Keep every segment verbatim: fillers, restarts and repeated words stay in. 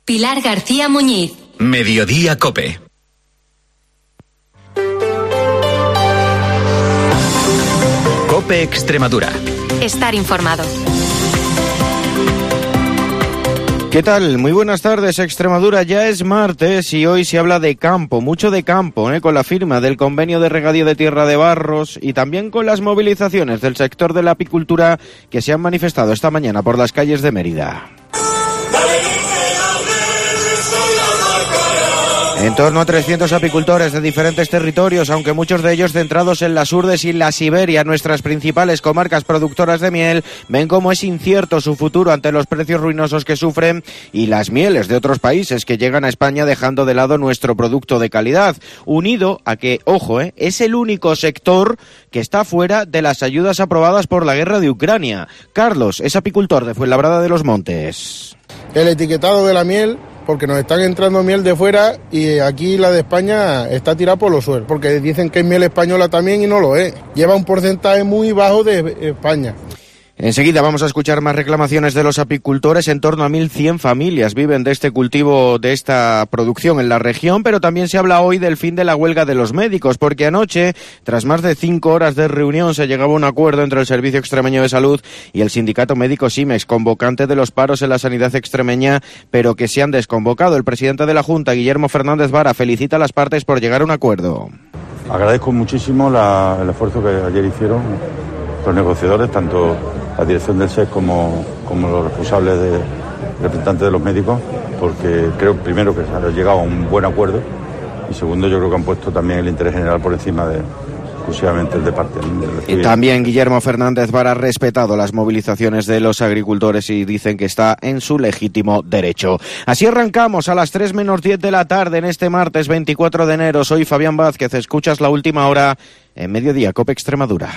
Pilar García Muñiz. Mediodía COPE. COPE Extremadura. Estar informado. ¿Qué tal? Muy buenas tardes, Extremadura. Ya es martes y hoy se habla de campo, mucho de campo, ¿eh? Con la firma del convenio de regadío de Tierra de Barros y también con las movilizaciones del sector de la apicultura que se han manifestado esta mañana por las calles de Mérida. En torno a trescientos apicultores de diferentes territorios, aunque muchos de ellos centrados en las Urdes y la Siberia, nuestras principales comarcas productoras de miel, ven cómo es incierto su futuro ante los precios ruinosos que sufren y las mieles de otros países que llegan a España dejando de lado nuestro producto de calidad, unido a que, ojo, eh, es el único sector que está fuera de las ayudas aprobadas por la guerra de Ucrania. Carlos es apicultor de Fuenlabrada de los Montes. El etiquetado de la miel, porque nos están entrando miel de fuera y aquí la de España está tirada por los suelos, porque dicen que es miel española también y no lo es. Lleva un porcentaje muy bajo de España. Enseguida vamos a escuchar más reclamaciones de los apicultores. En torno a mil cien familias viven de este cultivo, de esta producción en la región, pero también se habla hoy del fin de la huelga de los médicos, porque anoche, tras más de cinco horas de reunión, se llegaba a un acuerdo entre el Servicio Extremeño de Salud y el Sindicato Médico SIMEX, convocante de los paros en la sanidad extremeña, pero que se han desconvocado. El presidente de la Junta, Guillermo Fernández Vara, felicita a las partes por llegar a un acuerdo. Agradezco muchísimo la, el esfuerzo que ayer hicieron los negociadores, tanto la dirección del S E S como, como los responsables de representantes de los médicos, porque creo primero que se ha llegado a un buen acuerdo y segundo yo creo que han puesto también el interés general por encima de exclusivamente el de parte. Y también Guillermo Fernández Vara ha respetado las movilizaciones de los agricultores y dicen que está en su legítimo derecho. Así arrancamos a las tres menos diez de la tarde en este martes veinticuatro de enero. Soy Fabián Vázquez, escuchas La Última Hora en Mediodía COPE Extremadura.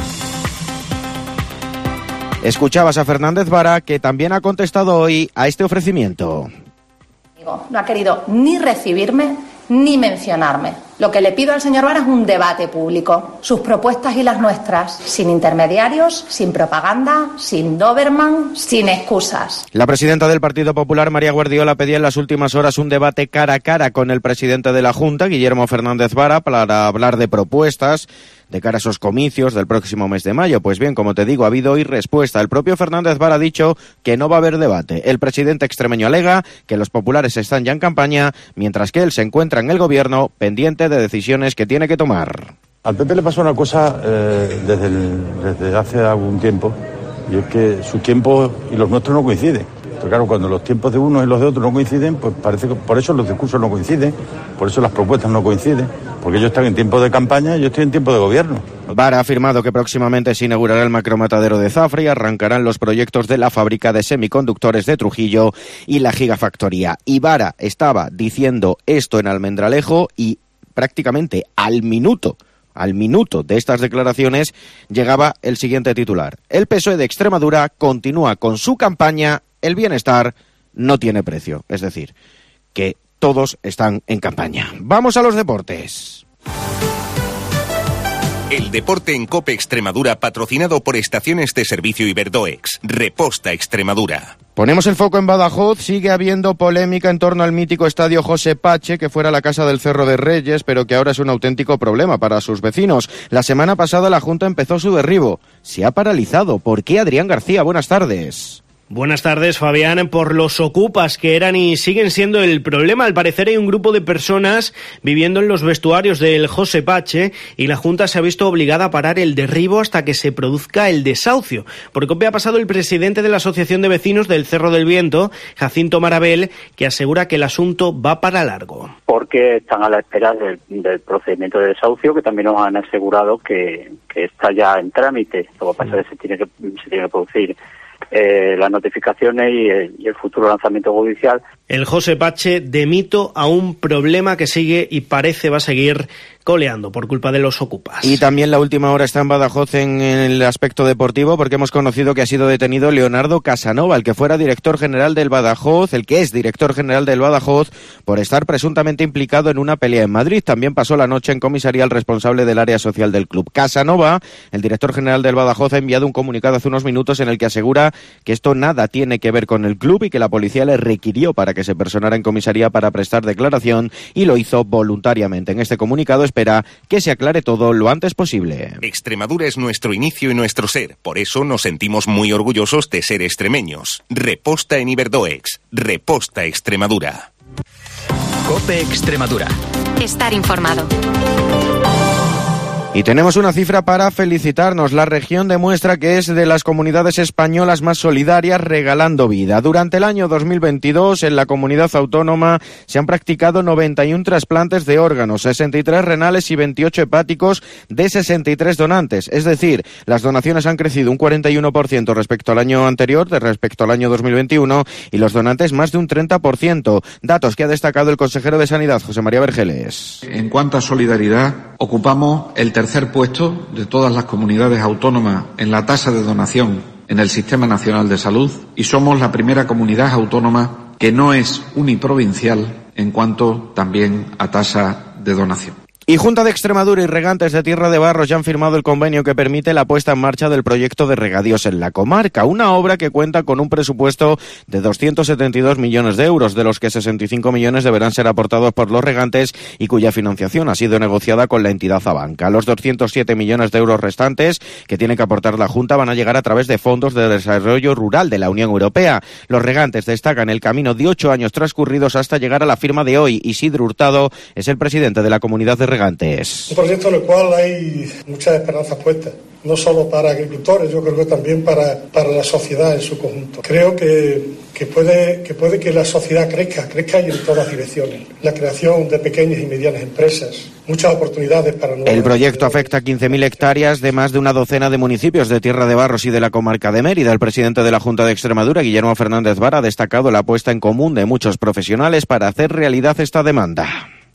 Escuchabas a Fernández Vara, que también ha contestado hoy a este ofrecimiento. No ha querido ni recibirme ni mencionarme. Lo que le pido al señor Vara es un debate público. Sus propuestas y las nuestras, sin intermediarios, sin propaganda, sin Doberman, sin excusas. La presidenta del Partido Popular, María Guardiola, pedía en las últimas horas un debate cara a cara con el presidente de la Junta, Guillermo Fernández Vara, para hablar de propuestas de cara a esos comicios del próximo mes de mayo. Pues bien, como te digo, ha habido hoy respuesta. El propio Fernández Vara ha dicho que no va a haber debate. El presidente extremeño alega que los populares están ya en campaña, mientras que él se encuentra en el gobierno pendiente de decisiones que tiene que tomar. Al P P le pasó una cosa eh, desde, el, desde hace algún tiempo, y es que su tiempo y los nuestros no coinciden. Pero claro, cuando los tiempos de unos y los de otros no coinciden, pues parece que por eso los discursos no coinciden, por eso las propuestas no coinciden, porque ellos están en tiempo de campaña y yo estoy en tiempo de gobierno. Vara ha afirmado que próximamente se inaugurará el macromatadero de Zafra y arrancarán los proyectos de la fábrica de semiconductores de Trujillo y la gigafactoría. Y Vara estaba diciendo esto en Almendralejo y prácticamente al minuto, al minuto de estas declaraciones llegaba el siguiente titular. El P S O E de Extremadura continúa con su campaña El bienestar no tiene precio. Es decir, que todos están en campaña. Vamos a los deportes. El deporte en COPE Extremadura, patrocinado por Estaciones de Servicio Iberdoex. Reposta Extremadura. Ponemos el foco en Badajoz. Sigue habiendo polémica en torno al mítico estadio José Pache, que fuera la casa del Cerro de Reyes, pero que ahora es un auténtico problema para sus vecinos. La semana pasada la Junta empezó su derribo. Se ha paralizado. ¿Por qué, Adrián García? Buenas tardes. Buenas tardes, Fabián. Por los ocupas que eran y siguen siendo el problema. Al parecer hay un grupo de personas viviendo en los vestuarios del José Pache y la Junta se ha visto obligada a parar el derribo hasta que se produzca el desahucio. Por COPE ha pasado el presidente de la Asociación de Vecinos del Cerro del Viento, Jacinto Marabel, que asegura que el asunto va para largo. Porque están a la espera del, del procedimiento de desahucio, que también nos han asegurado que, que está ya en trámite. Lo que pasa es que se tiene que, se tiene que producir Eh, las notificaciones y el, y el futuro lanzamiento judicial. El José Pache de mito a un problema que sigue y parece va a seguir coleando por culpa de los ocupas. Y también la última hora está en Badajoz en el aspecto deportivo, porque hemos conocido que ha sido detenido Leonardo Casanova, el que fuera director general del Badajoz, el que es director general del Badajoz, por estar presuntamente implicado en una pelea en Madrid. También pasó la noche en comisaría el responsable del área social del club. Casanova, el director general del Badajoz, ha enviado un comunicado hace unos minutos en el que asegura que esto nada tiene que ver con el club y que la policía le requirió para que se personara en comisaría para prestar declaración y lo hizo voluntariamente. En este comunicado espera que se aclare todo lo antes posible. Extremadura es nuestro inicio y nuestro ser. Por eso nos sentimos muy orgullosos de ser extremeños. Reposta en Iberdoex. Reposta Extremadura. COPE Extremadura. Estar informado. Y tenemos una cifra para felicitarnos. La región demuestra que es de las comunidades españolas más solidarias regalando vida. Durante el año dos mil veintidós, en la comunidad autónoma se han practicado noventa y uno trasplantes de órganos, sesenta y tres renales y veintiocho hepáticos de sesenta y tres donantes. Es decir, las donaciones han crecido un cuarenta y uno por ciento respecto al año anterior, de respecto al año dos mil veintiuno, y los donantes más de un treinta por ciento. Datos que ha destacado el consejero de Sanidad, José María Vergeles. En cuanto a solidaridad, ocupamos el tercer tercer puesto de todas las comunidades autónomas en la tasa de donación en el Sistema Nacional de Salud y somos la primera comunidad autónoma que no es uniprovincial en cuanto también a tasa de donación. Y Junta de Extremadura y Regantes de Tierra de Barros ya han firmado el convenio que permite la puesta en marcha del proyecto de regadíos en la comarca, una obra que cuenta con un presupuesto de doscientos setenta y dos millones de euros, de los que sesenta y cinco millones deberán ser aportados por los regantes y cuya financiación ha sido negociada con la entidad Abanca. Los doscientos siete millones de euros restantes que tiene que aportar la Junta van a llegar a través de fondos de desarrollo rural de la Unión Europea. Los regantes destacan el camino de ocho años transcurridos hasta llegar a la firma de hoy. Isidro Hurtado es el presidente de la comunidad de regantes. Un proyecto en el cual hay muchas esperanzas puestas, no solo para agricultores, yo creo que también para, para la sociedad en su conjunto. Creo que, que, puede, que puede que la sociedad crezca, crezca y en todas direcciones. La creación de pequeñas y medianas empresas, muchas oportunidades para nuevas. El proyecto afecta a quince mil hectáreas de más de una docena de municipios de Tierra de Barros y de la comarca de Mérida. El presidente de la Junta de Extremadura, Guillermo Fernández Vara, ha destacado la puesta en común de muchos profesionales para hacer realidad esta demanda.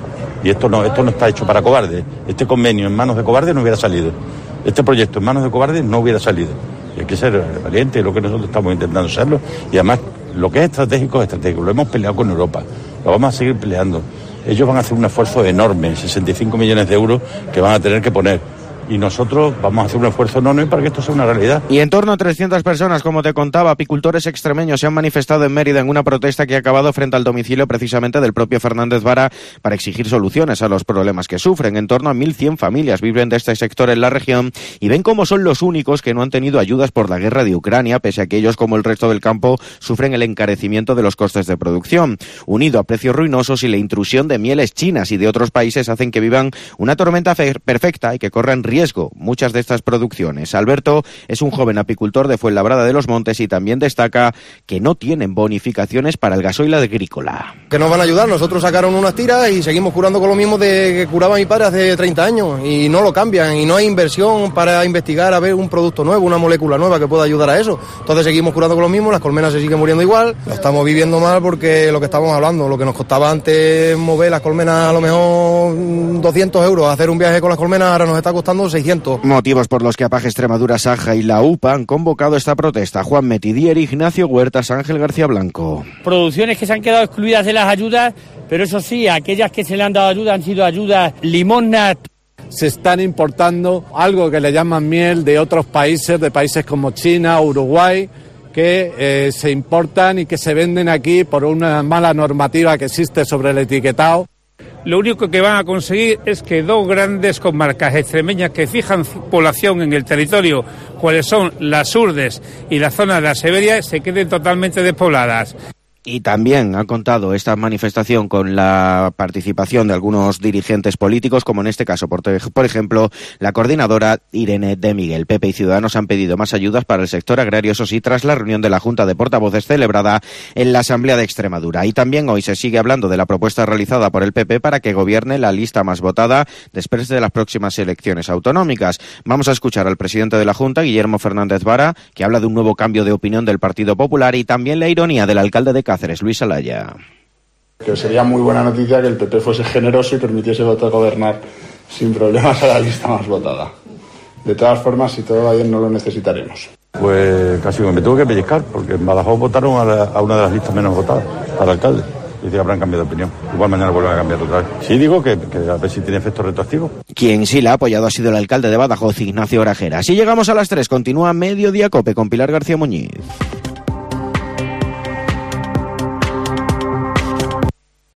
Y esto no, esto no está hecho para cobardes. Este convenio en manos de cobardes no hubiera salido. Este proyecto en manos de cobardes no hubiera salido. Y hay que ser valiente, lo que nosotros estamos intentando serlo. Y además, lo que es estratégico es estratégico. Lo hemos peleado con Europa. Lo vamos a seguir peleando. Ellos van a hacer un esfuerzo enorme, sesenta y cinco millones de euros que van a tener que poner. Y nosotros vamos a hacer un esfuerzo enorme para que esto sea una realidad. Y en torno a trescientas personas, como te contaba, apicultores extremeños se han manifestado en Mérida en una protesta que ha acabado frente al domicilio precisamente del propio Fernández Vara para exigir soluciones a los problemas que sufren. En torno a mil cien familias viven de este sector en la región y ven cómo son los únicos que no han tenido ayudas por la guerra de Ucrania, pese a que ellos, como el resto del campo, sufren el encarecimiento de los costes de producción. Unido a precios ruinosos y la intrusión de mieles chinas y de otros países hacen que vivan una tormenta perfecta y que corran riesgo muchas de estas producciones. Alberto es un joven apicultor de Fuenlabrada de los Montes y también destaca que no tienen bonificaciones para el gasoil agrícola. Que nos van a ayudar, nosotros sacaron unas tiras y seguimos curando con lo mismo de que curaba mi padre hace treinta años y no lo cambian y no hay inversión para investigar a ver un producto nuevo, una molécula nueva que pueda ayudar a eso. Entonces seguimos curando con lo mismo, las colmenas se siguen muriendo igual, lo estamos viviendo mal porque lo que estamos hablando, lo que nos costaba antes mover las colmenas a lo mejor doscientos euros, hacer un viaje con las colmenas ahora nos está costando seiscientos. Motivos por los que Apaje Extremadura, Saja y la U P A han convocado esta protesta. Juan Metidier, Ignacio Huertas, Ángel García Blanco. Producciones que se han quedado excluidas de las ayudas, pero eso sí, aquellas que se le han dado ayuda han sido ayudas limosna. Se están importando algo que le llaman miel de otros países, de países como China, Uruguay, que eh, se importan y que se venden aquí por una mala normativa que existe sobre el etiquetado. Lo único que van a conseguir es que dos grandes comarcas extremeñas que fijan población en el territorio, cuáles son las Urdes y la zona de la Severia, se queden totalmente despobladas. Y también ha contado esta manifestación con la participación de algunos dirigentes políticos, como en este caso, por, por ejemplo, la coordinadora Irene de Miguel. P P y Ciudadanos han pedido más ayudas para el sector agrario, eso sí, tras la reunión de la Junta de Portavoces celebrada en la Asamblea de Extremadura. Y también hoy se sigue hablando de la propuesta realizada por el P P para que gobierne la lista más votada después de las próximas elecciones autonómicas. Vamos a escuchar al presidente de la Junta, Guillermo Fernández Vara, que habla de un nuevo cambio de opinión del Partido Popular y también la ironía del alcalde de Cáceres, Luis Alaya. Que sería muy buena noticia que el P P fuese generoso y permitiese gobernar sin problemas a la lista más votada. De todas formas, si todo va bien, no lo necesitaremos. Pues casi me tuve que pellizcar, porque en Badajoz votaron a, la, a una de las listas menos votadas, al alcalde. dice que habrán cambiado de opinión. Igual mañana vuelven a cambiar otra vez. Sí, digo que, que a ver si tiene efecto retroactivo. Quien sí la ha apoyado ha sido el alcalde de Badajoz, Ignacio Grajera. Así llegamos a las tres. Continúa Mediodía Cope con Pilar García Muñiz.